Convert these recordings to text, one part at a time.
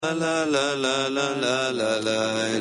la la la la la la la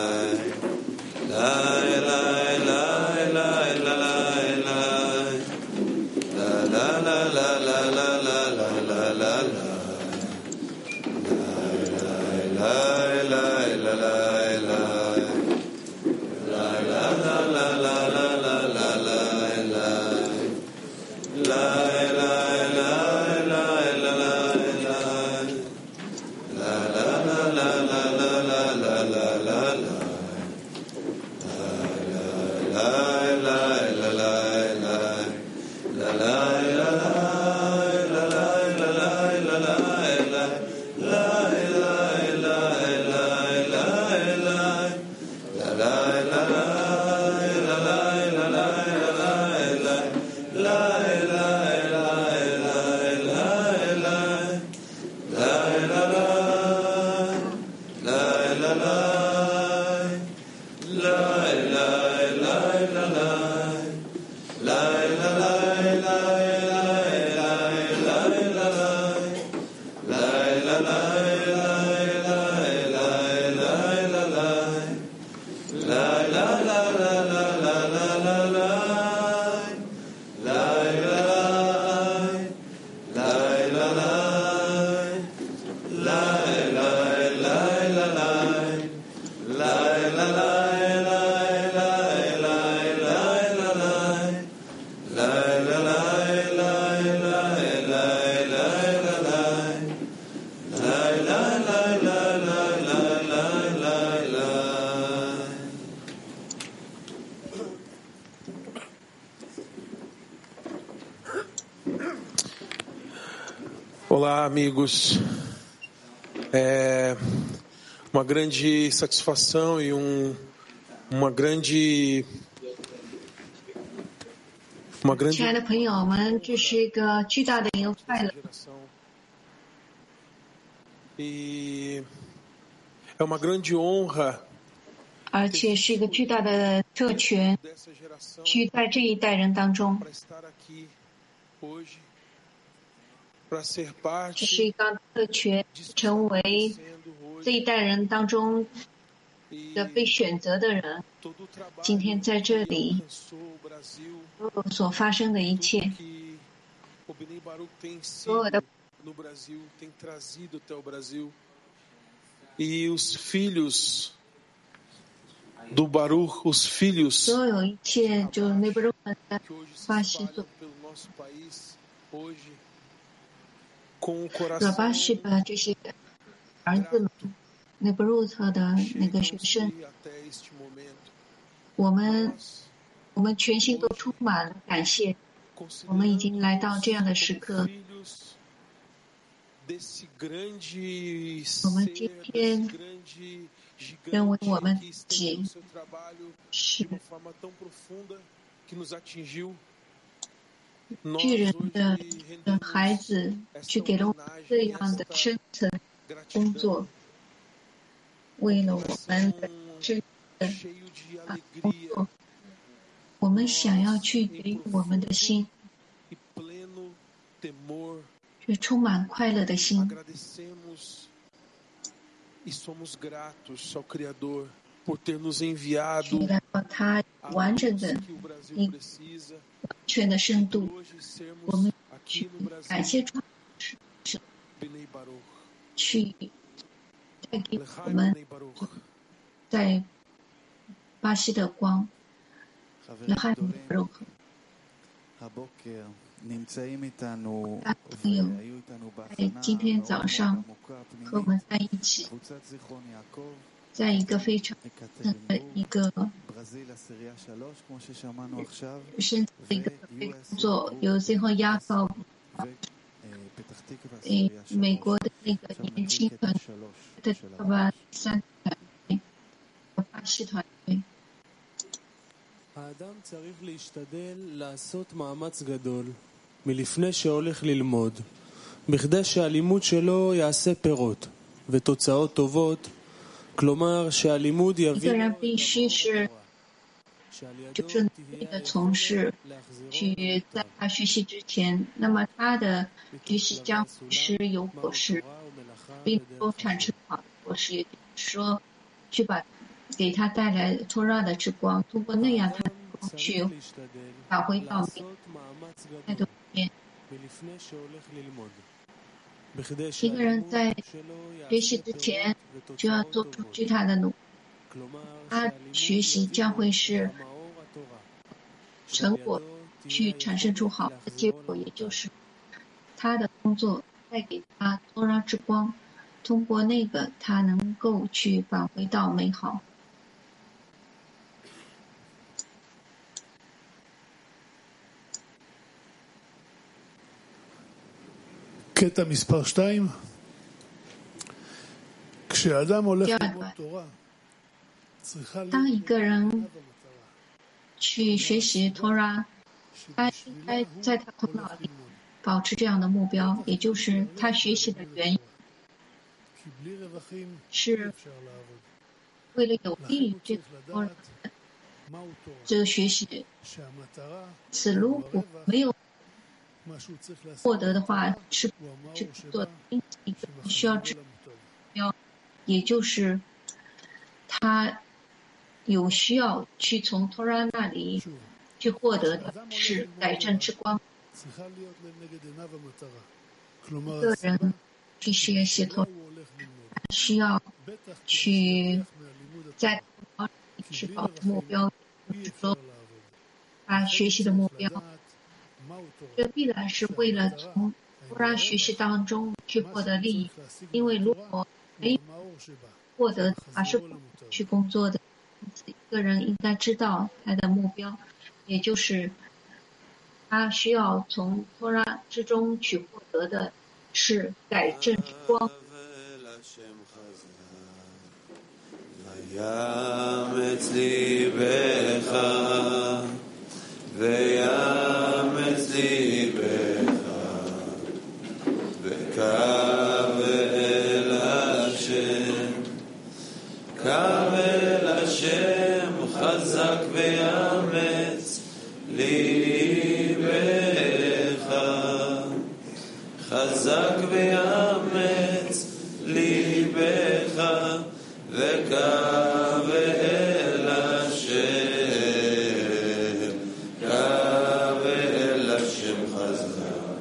Olá, amigos. É uma grande satisfação e uma grande 亲爱的朋友们，这是一个巨大的一个快乐， e é uma grande honra 而且是一个巨大的特权， dessa geração 去在这一代人当中， para estar aqui hoje, para ser 这是一 parte 个特权，成为 sendo 这 hoje 一代人当中的被 e 选择的人。 todo o trabalho 今天在这 que 里 alcançou o Brasil, 所有所发生的一切， que o Bnei Baruch tem 所有的 sido no Brasil, tem trazido até o Brasil, e os filhos do Baruch, os filhos 所有一切，就是内布鲁克的 que hoje se 巴西 espalham 族 pelo nosso país, hoje, com o 的巴西 coração 的这些儿子们，内布鲁克的那个学生， chegam-se até este momento. 我们 Nós 全心都充满了感谢。 我们已经来到这样的时 consideramos 刻， filhos desse grande 我们 ser, 今 desse 天 grande 认为 gigante 我们 que 自己 estendeu seu trabalho 是 de uma forma tão profunda que nos atingiu. 巨 Nós 人的 hoje 孩 rendemos 子，去 esta 给了我们这 homenagem, 样的 esta 深层工 gratidão, 作，为了我们的 coração 真的 cheio de 工 alegria, 作，我们想要去给予我们的心， e pleno temor, 去充满快乐的心。 agradecemos e somos gratos ao Criador por ter nos enviado 去来到他 a 完整 luz 的 que o Brasil e precisa, 全的深 e 度， hoje 我们 sermos 去 aqui no 感 Brasil, 谢主， Bnei Baruch, 去带给我 L'chaim 们 Bnei Baruch. 在巴西的光。 חברים לחיים גדולים, ברוך. הבוקר נמצאים איתנו 朋友 והיו איתנו 在 בהכנה 今天 מאוד 早 מאוד 上 עמוקה 和我 פנימית 们在一起， קבוצת זיכרון יעקב, 在一个非常的一 אקטרינבורג, 个 ברזיל עשירייה 3 כמו ששמענו עכשיו 深层的一个准备 ו-US 工作，有最后压到 ופתח תקווה עשירייה 美 3. 国的那个 עכשיו 年轻 נקריא 团 קטע 3 的 של 爸爸 הרב. 三团队和巴西团队。 האדם צריך להשתדל לעשות מאמץ גדול מלפני שהולך ללמוד, בכדי שהלימוד שלו יעשה פירות ותוצאות טובות, כלומר שהלימוד 一个 יביא 人必须是就是努力的从事，去在他学习之前，那么他的学习将是有果实， 并能够产生好的果实，也就是说，去把给他带来托拉的之光，通过那样他能够去发挥到每态度面。一个人在学习之前就要做出巨大的努力，他学习将会是成果去产生出好的结果，也就是他的工作带给他托拉之光，通过那个他能够去返回到美好。 קטע מספר 2, כשאדם הולך ללמוד תורה, צריכה להיות 当一个人去学习托拉，他应该在他头脑里保持这样的目标，也就是他学习的原因 כי בלי רווחים 是 אפשר לעבוד. 为了有利于这个托拉 מהו תורה? 这个学习。 שהמטרה 此如果没有 מה שהוא צריך לעשות 获得的话，是 הוא המאור 做 שבא 因此一个需要 שמחזיר 知 עולם טוב. 标，也就是他有需要去从托拉那里 שוב, 去获得的是改正之光。 צריכה להיות לנגד עיניו המטרה. כלומר, 个 הסיבה 人去学习 שלה 托 הוא הולך ללמוד. 拉，需要 בטח 去 כדי מהלימוד 在 התורה. 头脑里 כי 去 בלי 保持目 רווחים 标， אי 是 אפשר 说 לעבוד. 他学习的目 צריך 标， לדעת מהו תורה. 这必然是为了从托拉学习当中去获得利益。因为如果没有 המאור שבא. 获得的话，是 מחזירו 不 עולם טוב. 去工作的。因此，一个人应该知道他的目标，也就是他需要从托拉之中去获得的是改正之光。 ויאמץ ליבך ויאמץ ליבך וקו אל השם קו אל השם חזק ויאמץ ליבך חזק ויאמץ ליבך וקו אל השם, קו אל השם חזק,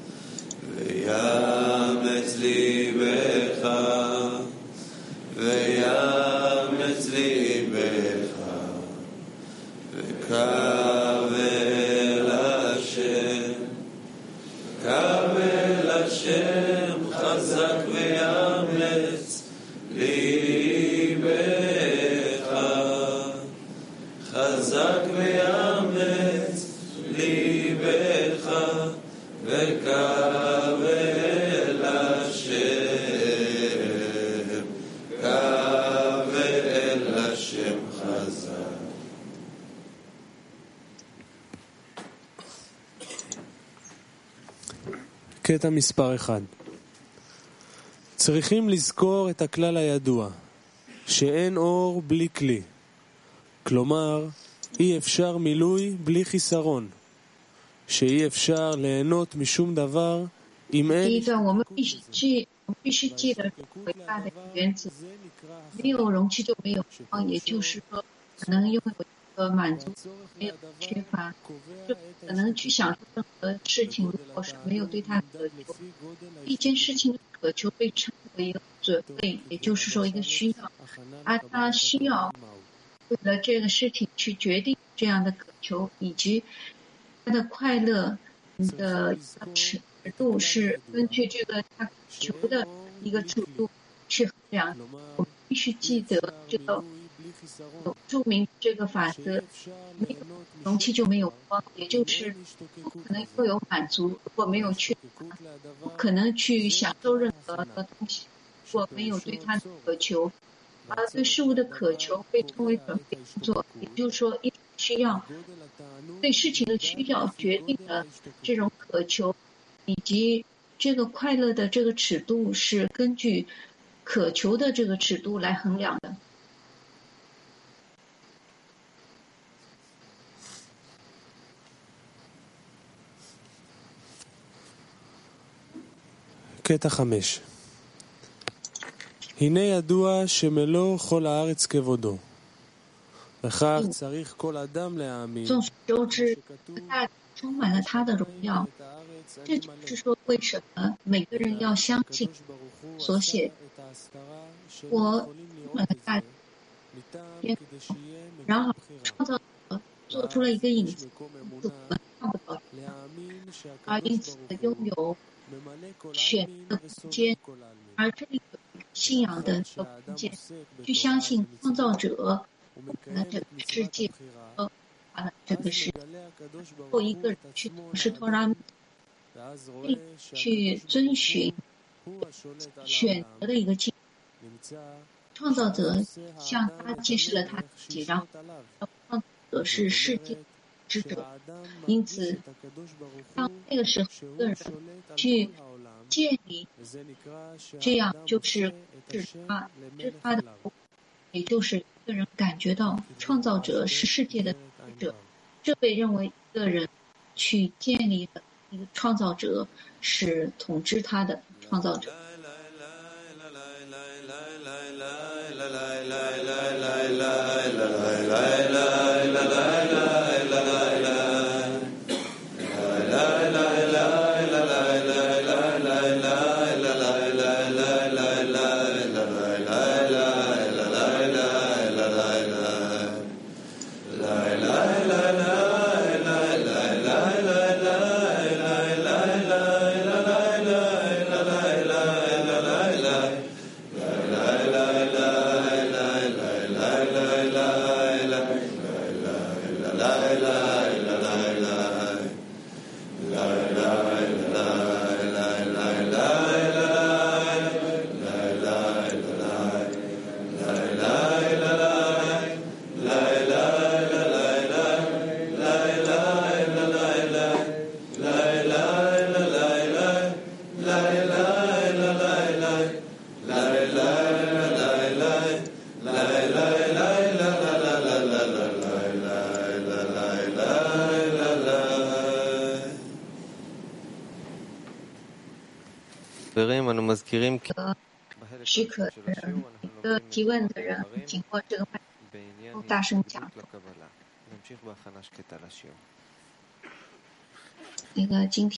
ויאמץ ליבך, ויאמץ ליבך, וקו אל השם, קו אל השם חזק ויאמץ ליבך חזק ויאמץ ליבך וקו אל השם קו אל השם חזק. קטע מספר 1. צריכים לזכור את הכלל הידוע, שאין אור בלי כלי. כלומר, אי אפשר מילוי בלי חיסרון, שאי אפשר ליהנות משום דבר אם 第 אין 一段我们必须记得伟大的原则，没有容器就没有光，也就是说，可能拥有一个满足，没有缺乏，就可能去享受任何事情。如果是没有对它渴求，一件事情的渴求被称为一个准备，也就是说一个需要，而他需要为了这个事情去决定这样的渴求，以及他的快乐的尺度是根据这个他渴求的一个尺度去衡量。我们必须记得这个著名这个法则，没有容器就没有光，也就是不可能会有满足，如果没有缺乏，不可能去享受任何的东西，如果没有对它的渴求。而对事物的渴求被称为准备工作，也就是说，一种需要对事情的需要决定了这种渴求，以及这个快乐的这个尺度是根据渴求的这个尺度来衡量的。 קטע 5. הנה ידוע שמלוא כל הארץ כבודו. וכך צריך כל אדם להאמין. 众所周知，大地充满了他的荣耀。这就是说，为什么每个人要相信所写我充满了大地，然后创造者做出了一个影子，我们看不到，而因此拥有选择的空间，而这里有一个信仰的空间，去相信创造者把了整个世界和把了整个世界，后一个人去从事托拉，去遵循选择的一个境。创造者向他揭示了他自己，然后创造者是世界之者，因此当那个时候一个人去建立，这样就是他的，也就是一个人感觉到创造者是世界的统治者，这被认为一个人去建立的一个创造者是统治他的创造者。许可的人，一个提问的人，经过这个大声讲。那个今天。